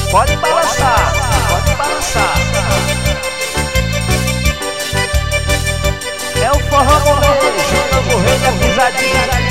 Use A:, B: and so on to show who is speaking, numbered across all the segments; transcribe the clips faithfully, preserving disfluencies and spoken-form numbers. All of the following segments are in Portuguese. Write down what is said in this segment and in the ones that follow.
A: Pode balançar, pode balançar. É o forró molejo, o novo rei da pisadinha.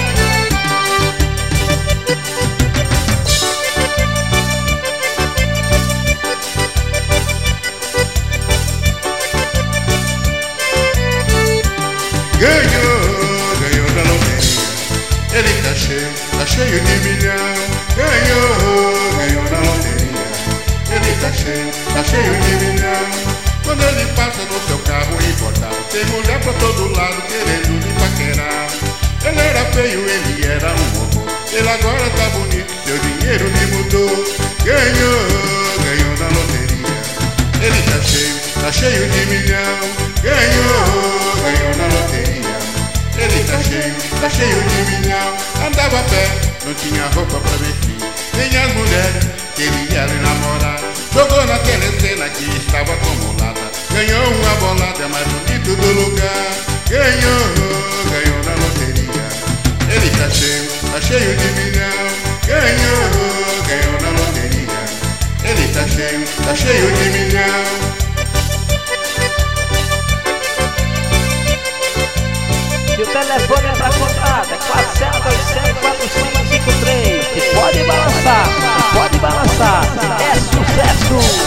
B: Ganhou, ganhou da loteria. Ele tá cheio, tá cheio de milhão. Ganhou, ganhou da loteria. Ele tá cheio, tá cheio de milhão. Quando ele passa no seu carro importado, tem mulher pra todo lado querendo lhe paquerar. Ele era feio, ele era um horror. Ele agora tá bonito, seu dinheiro lhe mudou. Ganhou, ganhou da loteria. Ele tá cheio, tá cheio de milhão. Ganhou, ganhou na loteria. Ele tá cheio, tá cheio de milhão. Andava a pé, não tinha roupa pra vestir. Nem as mulheres queriam lhe namorar. Jogou na telecena que estava acumulada. Ganhou uma bolada, mais bonito do lugar. Ganhou, ganhou na loteria. Ele tá cheio, tá cheio de milhão. Ganhou, ganhou na loteria. Ele tá cheio, tá cheio de milhão.
A: E o telefone é pra contato, é quatro sete dois sete, quatro cinco cinco três. E pode balançar, e pode balançar, é sucesso!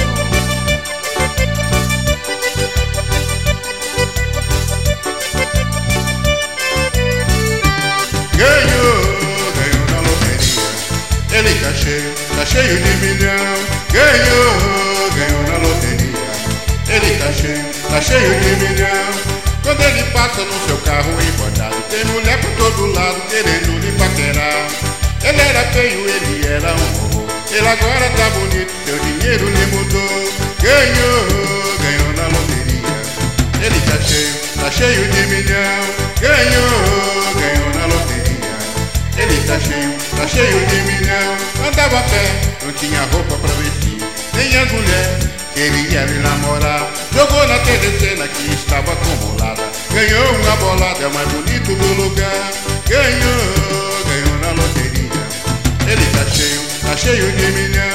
B: Ganhou, ganhou na loteria. Ele tá cheio, tá cheio de milhão. Ganhou, ganhou na loteria. Ele tá cheio, tá cheio de milhão. Quando ele passa no seu carro importado, tem mulher por todo lado querendo lhe paquerar. Ele era feio, ele era um horror. Ele agora tá bonito, seu dinheiro lhe mudou. Ganhou, ganhou na loteria. Ele tá cheio, tá cheio de milhão. Ganhou, ganhou na loteria. Ele tá cheio, tá cheio de milhão. Andava a pé, não tinha roupa pra vestir. Nem as mulheres queria lhe namorar. Jogou na telecena que estava acumulada. Ganhou uma bolada, é o mais bonito do lugar. Ganhou, ganhou na loteria. Ele tá cheio, tá cheio de milhão.